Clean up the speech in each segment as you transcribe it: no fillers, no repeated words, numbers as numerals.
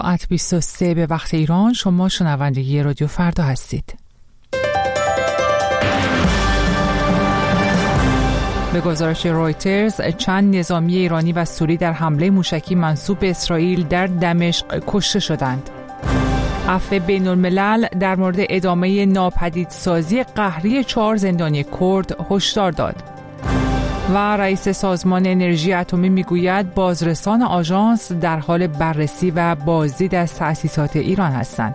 ساعت 23 به وقت ایران. شما شنونده رادیو فردا هستید. به گزارش رویترز، چند نظامی ایرانی و سوری در حمله موشکی منسوب به اسرائیل در دمشق کشته شدند. عفو بین الملل در مورد ادامه ناپدیدسازی قهری 4 زندانی کرد هشدار داد. و رئیس سازمان انرژی اتمی میگوید بازرسان آژانس در حال بررسی و بازدید از تأسیسات ایران هستند.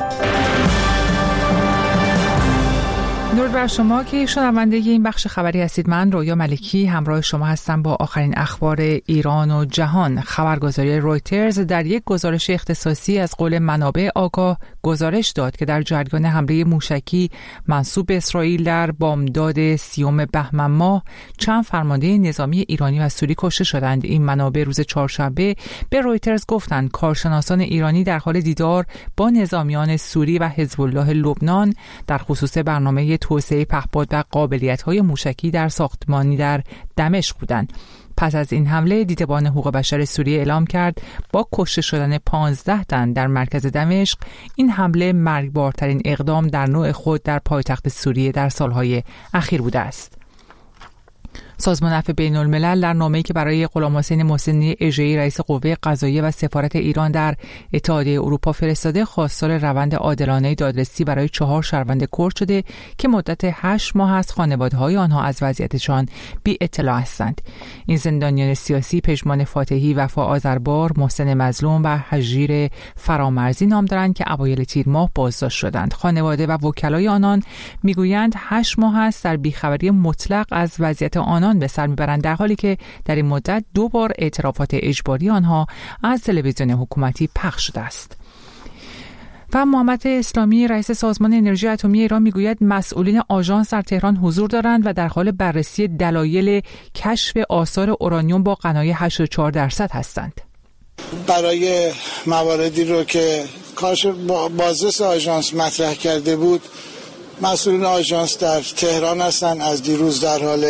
درود بر شما که شنونده این بخش خبری هستید. من رویا ملکی همراه شما هستم با آخرین اخبار ایران و جهان. خبرگزاری رویترز در یک گزارش اختصاصی از قول منابع آگاه گزارش داد که در جریان حمله موشکی منسوب به اسرائیل در بامداد 30 بهمن ماه چند فرمانده نظامی ایرانی و سوری کشته شدند. این منابع روز چهارشنبه به رویترز گفتند کارشناسان ایرانی در حال دیدار با نظامیان سوری و حزب الله لبنان در خصوص برنامه توسعه پهپاد و قابلیت‌های موشکی در ساختمانی در دمشق بودند. پس از این حمله دیدبان حقوق بشر سوریه اعلام کرد با کشته شدن 15 تن در مرکز دمشق این حمله مرگبارترین اقدام در نوع خود در پایتخت سوریه در سالهای اخیر بوده است. سازمان عفو بین الملل در نامه‌ای که برای غلامحسین محسنی اژه‌ای رئیس قوه قضاییه و سفارت ایران در اتحادیه اروپا فرستاده خواستار روند عادلانه دادرسی برای 4 شهروند کرد شده که مدت 8 ماه از خانواده‌های آنها از وضعیتشان بی اطلاع هستند. این زندانیان سیاسی پژمان فاتحی، وفا آذربار، محسن مظلوم و هژیر فرامرزی نام دارند که اوایل تیر ماه بازداشت شدند. خانواده و وکلای آنان میگویند 8 ماه است در بیخبری مطلق از وضعیت آنان به سر میبرند، در حالی که در این مدت 2 بار اعترافات اجباری آنها از تلویزیون حکومتی پخش شده است. و محمد اسلامی رئیس سازمان انرژی اتمی ایران میگوید مسئولین آژانس در تهران حضور دارند و در حال بررسی دلایل کشف آثار اورانیوم با غنای 84% هستند. برای مواردی رو که کارش بازرس آژانس مطرح کرده بود، مسئولین آژانس در تهران هستند، از دیروز در حال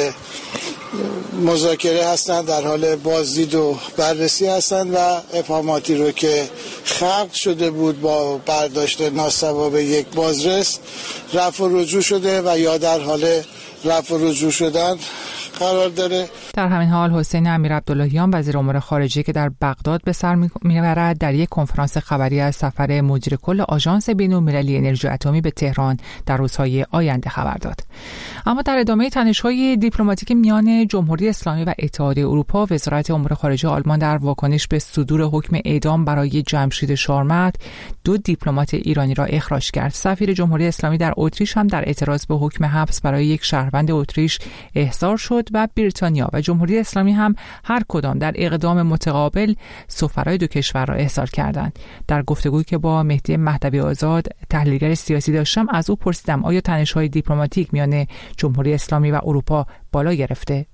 مذاکره هستند، در حال بازدید و بررسی هستند و ابهاماتی رو که خلق شده بود با برداشت ناصواب یک بازرس رفع و رجوع شده و یا در حال رفع و رجوع شدن قرار داره. در همین حال حسین امیرعبداللهیان وزیر امور خارجه که در بغداد به سر میبرد در یک کنفرانس خبری از سفر مدیر کل آژانس بین‌المللی انرژی اتمی به تهران در روزهای آینده خبر داد. اما در ادامه تنش‌های دیپلماتیک میان جمهوری اسلامی و اتحادیه اروپا، وزارت امور خارجه آلمان در واکنش به صدور حکم اعدام برای جمشید شارمت 2 دیپلمات ایرانی را اخراج کرد. سفیر جمهوری اسلامی در اتریش هم در اعتراض به حکم حبس برای یک شهروند اتریش احضار شد و بریتانیا و جمهوری اسلامی هم هر کدام در اقدام متقابل سفرای 2 کشور را احضار کردند. در گفتگویی که با مهدی مهدوی آزاد تحلیلگر سیاسی داشتم از او پرسیدم آیا تنش‌های دیپلماتیک میان جمهوری اسلامی و اروپا بالا گرفته؟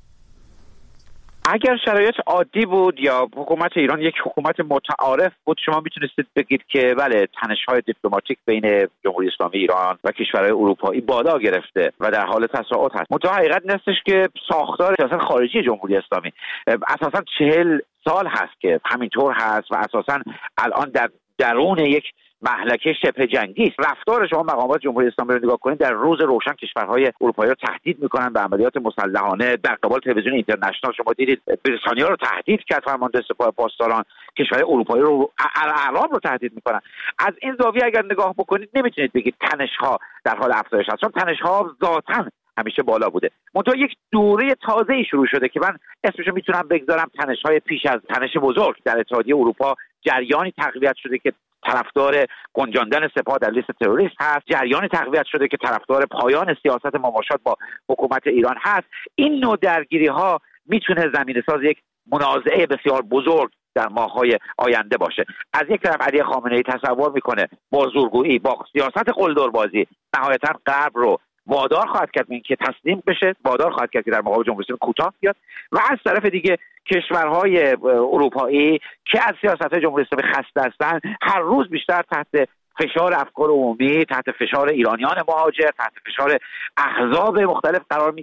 اگر شرایط عادی بود یا حکومت ایران یک حکومت متعارف بود، شما میتونستید بگید که بله، تنش‌های دیپلماتیک بین جمهوری اسلامی ایران و کشورهای اروپایی بالا گرفته و در حال تصاعد هست. منتها حقیقت این استش که ساختار سیاست خارجی جمهوری اسلامی اساساً 40 سال هست که همینطور هست و اساساً الان در درون یک مهلکه شبه جنگی است. رفتار شما مقامات جمهوری اسلامی رو نگاه کنید، در روز روشن کشورهای اروپایی رو تهدید میکنن به عملیات مسلحانه. در قبال تلویزیون اینترنشنال شما دیدید بریتانیا رو تهدید کرد، فرمانده سپاه پاسداران کشورهای اروپایی رو اعراب رو تهدید میکنن. از این زاویه اگر نگاه بکنید نمیتونید بگید تنش‌ها در حال افزایش هست، چون تنش‌ها ذاتاً همیشه بالا بوده. منتها یک دوره تازه‌ای شروع شده که من اسمشو میتونم بگذارم تنش‌های پیش از تنش بزرگ در اتحادیه اروپا. جریانی تقویت شده که طرفدار گنجاندن سپاه در لیست تروریست هست، جریانی تقویت شده که طرفدار پایان سیاست مماشات با حکومت ایران هست. این نوع درگیری‌ها میتونه زمینه‌ساز یک منازعه بسیار بزرگ در ماه‌های آینده باشه. از یک طرف علی خامنه‌ای تصور میکنه با زورگویی، با سیاست قلدربازی نهایتاً غرب رو وادار خواهد کرد که تسلیم بشه، وادار خواهد کرد که در مقابل جمهوری اسلامی کوتاه بیاد، و از طرف دیگه کشورهای اروپایی که از سیاست جمهوری اسلامی خسته هستند هر روز بیشتر تحت فشار افکار عمومی، تحت فشار ایرانیان مهاجر، تحت فشار احزاب مختلف قرار میگیرن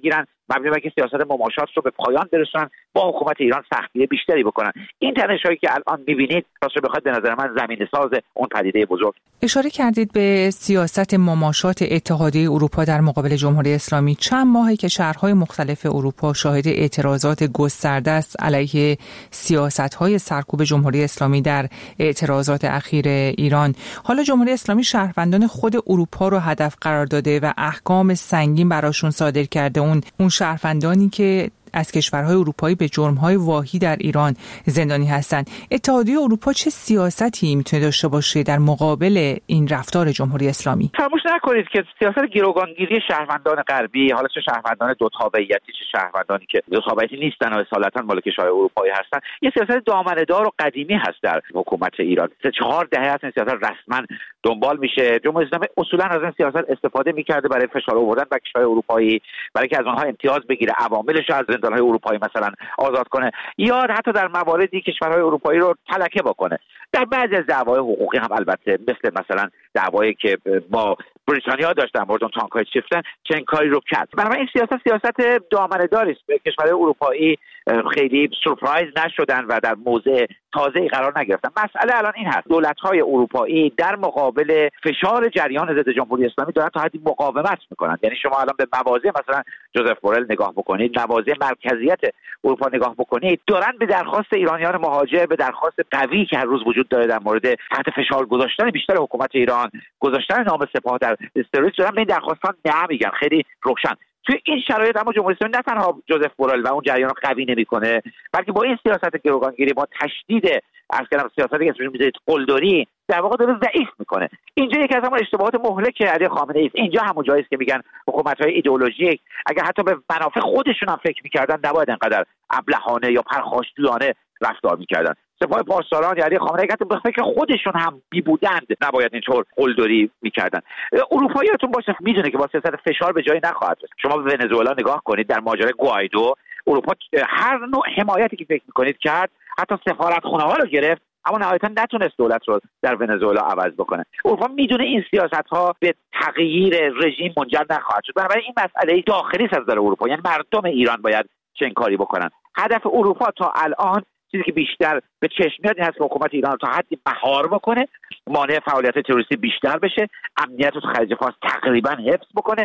مبنی بر سیاست مماشات رو به پایان برسونن، با حکومت ایران سختی بیشتری بکنن. این تنش‌هایی که الان می‌بینید راستش بخواد به نظر من زمینه‌ساز اون پدیده بزرگ. اشاره کردید به سیاست مماشات اتحادیه اروپا در مقابل جمهوری اسلامی. چند ماهی که شهرهای مختلف اروپا شاهد اعتراضات گسترده است علیه سیاست‌های سرکوب جمهوری اسلامی در اعتراضات اخیر ایران. حالا جمهوری اسلامی شهروندان خود اروپا رو هدف قرار داده و احکام سنگین براشون صادر کرده. اون شهروندانی که از کشورهای اروپایی به جرم‌های واهی در ایران زندانی هستند. اتحادیه اروپا چه سیاستی میتونه داشته باشه در مقابل این رفتار جمهوری اسلامی؟ فراموش نکنید که سیاست گروگانگیری شهروندان غربی، حالا چه شهروندان دو تابعیتی چه شهروندانی که دو تابعیتی نیستن و اصالتا مال کشورهای اروپایی هستن، یه سیاست دامنه‌دار و قدیمی هست در حکومت ایران. 4 دهه هست این سیاست رسما دنبال میشه. جمهوری اسلامی اصولا از این سیاست استفاده میکرده برای فشار آوردن بر کشورهای اروپایی، برای که از آنها امتیاز بگیره، عواملش از زندان‌های اروپایی مثلا آزاد کنه، یا حتی در مواردی کشورهای اروپایی رو تلکه بکنه. در بعضی از دعوای حقوقی هم البته، مثل مثلا دعوایی که با بریتانیا داشتن مورد تانک‌های چیفتن، چنین کاری رو کرد. بنابراین این سیاست دامنه‌داری است. کشورهای اروپایی خیلی سورپرایز نشدن و در موضع تازه‌ای قرار نگرفتن. مسئله الان این هست: دولت‌های اروپایی در مقابل فشار جریان ضد جمهوری اسلامی دارن تا حدی مقاومت می‌کنند. یعنی شما الان به مواضع مثلا جوزف بورل نگاه بکنید، مواضع مرکزیت اروپا نگاه بکنید، دارن به درخواست ایرانیان مهاجر، به درخواست قوی که هر روز وجود داره در مورد تحت فشار گذاشتن بیشتر حکومت ایران، گذاشتن نام سپاه در استروریس، دارن به این درخواستان نه میگن. خیلی روشن توی این شرایط اما جمهوری اسلامی نه تنها جوزف بورل و اون جریان رو قوی نمیکنه، بلکه با این سیاست گروگانگیری، با تشدید سیاستی که اسمش میذارید قلدری، در واقع داره ضعیف میکنه. اینجا یکی از همون اشتباهات مهلک علی خامنه‌ای است. اینجا همون جایی است که میگن حکومت‌های ایدئولوژیک اگر حتی به منافع خودشون هم فکر میکردن، نباید انقدر ابلهانه یا پرخاشجویانه رفتار میکردن. سپاه پاسداران علی خامنه‌ای که به فکر خودشون هم بی بودند، نباید اینطور قلدری میکردن. اروپاییاتون باشه میدونه که با سیاست فشار به جایی نخواهد رسید. شما به ونزوئلا نگاه کنید، در ماجرای گوایدو اروپا هر نوع حمایتی که فکر میکنید کرد، حتی سفارتخونه‌ها رو گرفت، اما نهایتا نتونست دولت رو در ونزوئلا عوض بکنه. اروپا میدونه این سیاست‌ها به تغییر رژیم منجر نخواهد شد. بنابراین این مسئله داخلی است از نظر اروپا، یعنی مردم ایران باید چنین کاری بکنن. هدف اروپا تا الان چیزی که بیشتر به چشم میاد این هست که حکومت ایران رو تا حدی مهار بکنه، مانع فعالیت تروریستی بیشتر بشه، امنیت رو تو خلیج فارس تقریبا حفظ بکنه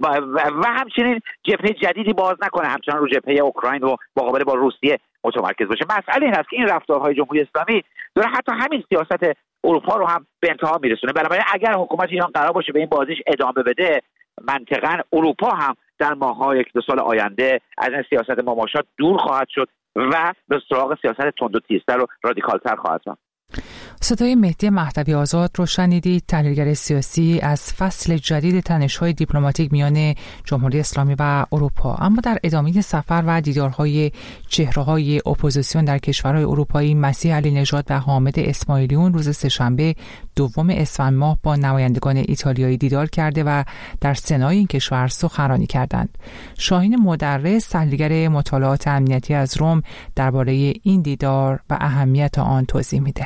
و همچنین جبهه جدیدی باز نکنه، همچنان رو جبهه اوکراین و مقابله با روسیه متمرکز باشه. مسئله این است که این رفتارهای جمهوری اسلامی داره حتی همین سیاست اروپا رو هم به انتها میرسونه. بنابراین اگر حکومت ایران قرار باشه به این بازیش ادامه بده، منطقاً اروپا هم در ماه‌های 1-2 سال آینده از این سیاست مماشات دور خواهد شد و به سراغ سیاست تند و تیزتر و رادیکالتر خواهد رفت. صدای مهدی مهدوی آزاد رو شنیدید، تحلیلگر سیاسی از فصل جدید تنش‌های دیپلماتیک میان جمهوری اسلامی و اروپا. اما در ادامه سفر و دیدارهای چهره‌های اپوزیسیون در کشورهای اروپایی، مسیح علی نژاد و حامد اسماعیلیون روز سه‌شنبه 2 اسفند ماه با نمایندگان ایتالیایی دیدار کرده و در سنای این کشور سخنرانی کردند. شاهین مدرس، تحلیلگر مطالعات امنیتی از روم، درباره این دیدار و اهمیت آن توضیح میده.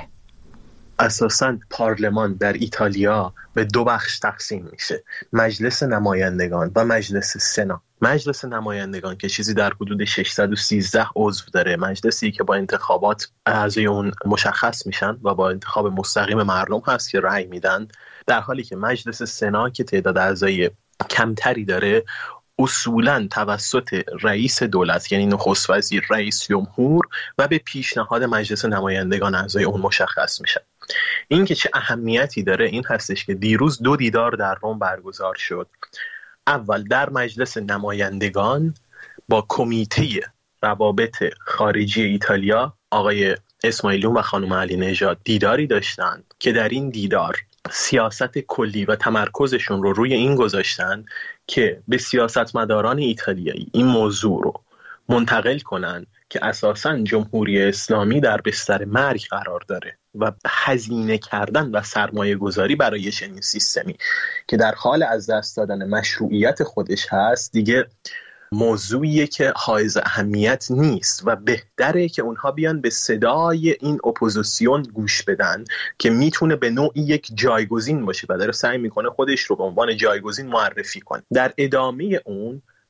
اساساً پارلمان در ایتالیا به 2 بخش تقسیم میشه: مجلس نمایندگان و مجلس سنا. مجلس نمایندگان که چیزی در حدود 613 عضو داره، مجلسی که با انتخابات اعضای اون مشخص میشن و با انتخاب مستقیم مردم هست که رأی میدن، در حالی که مجلس سنا که تعداد اعضای کمتری داره، اصولاً توسط رئیس دولت یعنی نخست وزیر، رئیس جمهور و به پیشنهاد مجلس نمایندگان اعضای اون مشخص میشن. این که چه اهمیتی داره این هستش که دیروز 2 دیدار در روم برگزار شد. اول در مجلس نمایندگان با کمیته روابط خارجی ایتالیا آقای اسماعیلیون و خانم علی نژاد دیداری داشتند که در این دیدار سیاست کلی و تمرکزشون رو روی این گذاشتن که به سیاستمداران ایتالیایی این موضوع رو منتقل کنن که اساساً جمهوری اسلامی در بستر مرگ قرار داره و هزینه کردن و سرمایه گذاری برای چنین سیستمی که در حال از دست دادن مشروعیت خودش هست دیگه موضوعیه که حائز اهمیت نیست و بهتره که اونها بیان به صدای این اپوزیسیون گوش بدن که میتونه به نوعی یک جایگزین باشه و داره سعی میکنه خودش رو به عنوان جایگزین معرفی کنه. در ادامه اون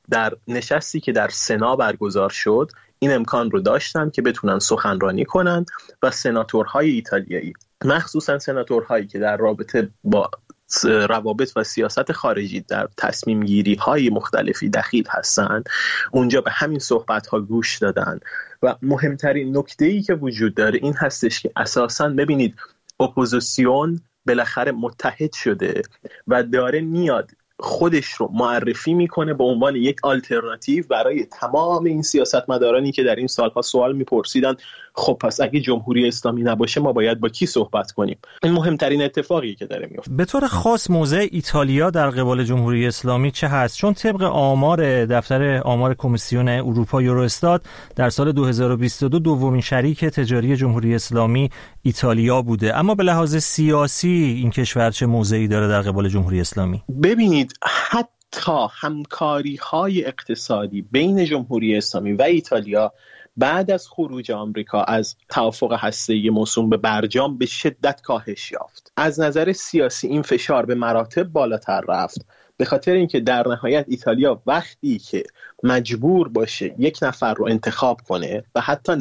در نشستی که در سنا برگزار شد این امکان رو داشتن که بتونن سخنرانی کنن و سناتورهای ایتالیایی، مخصوصا سناتورهایی که در رابطه با روابط و سیاست خارجی در تصمیم گیری های مختلفی دخیل هستند، اونجا به همین صحبت ها گوش دادن. و مهمترین نکته‌ای که وجود داره این هستش که اساساً ببینید اپوزیسیون بالاخره متحد شده و داره میاد خودش رو معرفی میکنه به عنوان یک آلترناتیو برای تمام این سیاستمدارانی که در این سالها سوال میپرسیدن خب پس اگه جمهوری اسلامی نباشه ما باید با کی صحبت کنیم. این مهمترین اتفاقی که داره میفته. به طور خاص موضع ایتالیا در قبال جمهوری اسلامی چه هست؟ چون طبق آمار دفتر آمار کمیسیون اروپا یوروستات در سال 2022 دومین شریک تجاری جمهوری اسلامی ایتالیا بوده، اما به لحاظ سیاسی این کشور چه موضعی داره در قبال جمهوری اسلامی؟ ببینید حتی همکاری‌های اقتصادی بین جمهوری اسلامی و ایتالیا بعد از خروج آمریکا از توافق هسته‌ای موسوم به برجام به شدت کاهش یافت. از نظر سیاسی این فشار به مراتب بالاتر رفت، به خاطر اینکه در نهایت ایتالیا وقتی که مجبور باشه یک نفر رو انتخاب کنه و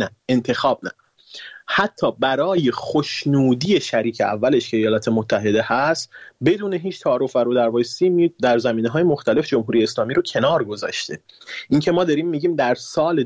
حتی برای خوشنودی شریک اولش که ایالات متحده هست بدون هیچ تعارف و رودروایسی در زمینه‌های مختلف جمهوری اسلامی رو کنار گذاشته. این که ما داریم میگیم در سال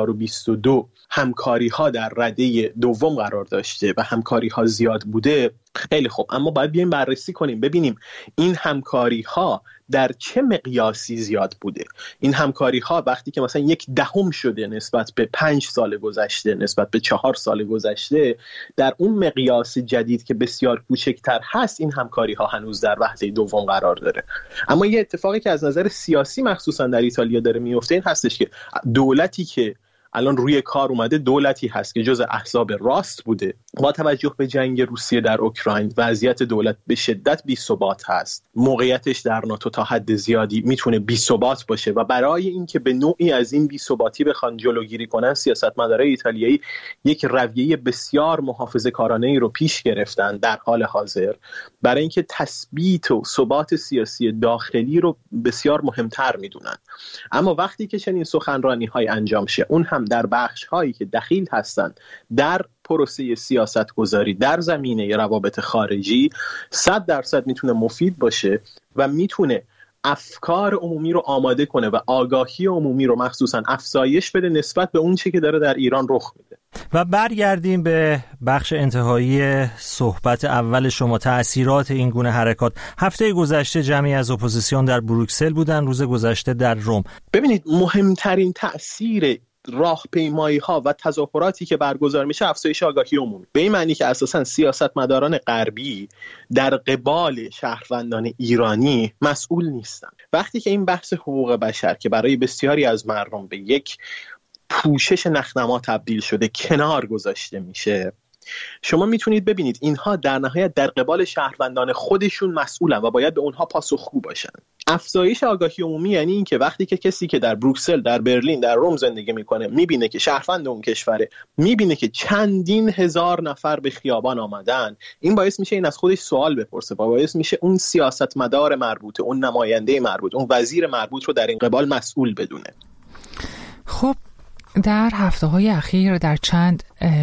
2022 همکاری‌ها در رده دوم قرار داشته و همکاری‌ها زیاد بوده، خیلی خوب، اما باید بیایم بررسی کنیم ببینیم این همکاری‌ها در چه مقیاسی زیاد بوده. این همکاری‌ها وقتی که مثلا 1/10 شده نسبت به 5 سال گذشته، نسبت به 4 سال گذشته، در اون مقیاس جدید که بسیار کوچکتر هست این همکاری‌ها هنوز در وهله دوم قرار داره. اما یه اتفاقی که از نظر سیاسی مخصوصا در ایتالیا داره میفته این هستش که دولتی که الان روی کار اومده دولتی هست که جز احزاب راست بوده. با توجه به جنگ روسیه در اوکراین وضعیت دولت به شدت بی‌ثبات هست. موقعیتش در ناتو تا حد زیادی میتونه بی‌ثبات باشه و برای اینکه به نوعی از این بی‌ثباتی بخوان جلوگیری کنن سیاستمدارای ایتالیایی یک رویه بسیار محافظه‌کارانه‌ای رو پیش گرفتن در حال حاضر برای اینکه تثبیت و ثبات سیاسی داخلی رو بسیار مهمتر میدونن. اما وقتی که چنین سخنرانی‌های انجام شه، اون هم در بخش‌هایی که دخیل هستند در پروسه سیاست گذاری در زمینه روابط خارجی، 100% میتونه مفید باشه و میتونه افکار عمومی رو آماده کنه و آگاهی عمومی رو مخصوصاً افزایش بده نسبت به اون چیزی که داره در ایران رخ میده. و برگردیم به بخش انتهایی صحبت اول شما، تأثیرات این گونه حرکات. هفته گذشته جمعی از اپوزیسیون در بروکسل بودن، روز گذشته در روم. ببینید مهمترین تأثیر راهپیمایی‌ها و تظاهراتی که برگزار میشه افزایش آگاهی عمومی، به این معنی که اساساً سیاستمداران غربی در قبال شهروندان ایرانی مسئول نیستن. وقتی که این بحث حقوق بشر که برای بسیاری از مردم به یک پوشش نخنما تبدیل شده کنار گذاشته میشه، شما میتونید ببینید اینها در نهایت در قبال شهروندان خودشون مسئولن و باید به اونها پاسخگو باشن. افزایش آگاهی عمومی یعنی این که وقتی که کسی که در بروکسل، در برلین، در روم زندگی میکنه میبینه که شهروند اون کشوره، میبینه که چندین هزار نفر به خیابان آمدن، این باعث میشه این از خودش سوال بپرسه و باعث میشه اون سیاستمدار مربوطه، اون نماینده مربوط، اون وزیر مربوط رو در این قبال مسئول بدونه. خب در هفته‌های اخیر در چند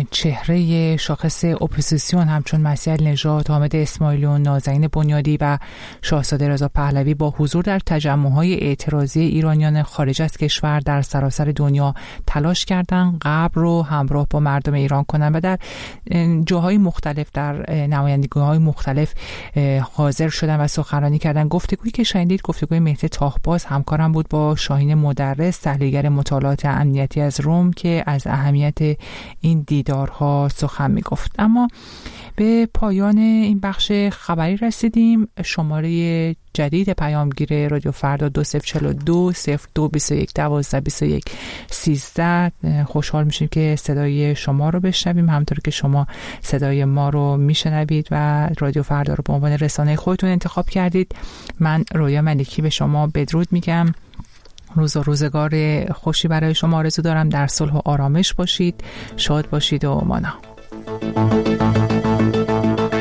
چهره شاخص اپوزیسیون همچون مسیح النژاد، حامد اسماعیلیون، نازنین بنیادی و شاهزاده رضا پهلوی با حضور در تجمع‌های اعتراضی ایرانیان خارج از کشور در سراسر دنیا تلاش کردند غرب رو همراه با مردم ایران کنند و در جاهای مختلف، در نمایندگی‌های مختلف حاضر شدن و سخنرانی کردند. گفتگویی که شنیدید گفتگوی مهدی تاهباز همکارم بود با شاهین مدرس، تحلیلگر مطالعات امنیتی از روم، که از اهمیت این دیدارها سخن میگفت. اما به پایان این بخش خبری رسیدیم. شماره جدید پیامگیر رادیو فردا 2042 0221 1221 13. خوشحال میشیم که صدای شما رو بشنویم همونطور که شما صدای ما رو میشنوید و رادیو فردا رو به عنوان رسانه خودتون انتخاب کردید. من رویا ملکی به شما بدرود میگم. روز و روزگار خوشی برای شما آرزو دارم. در صلح و آرامش باشید، شاد باشید و مانا.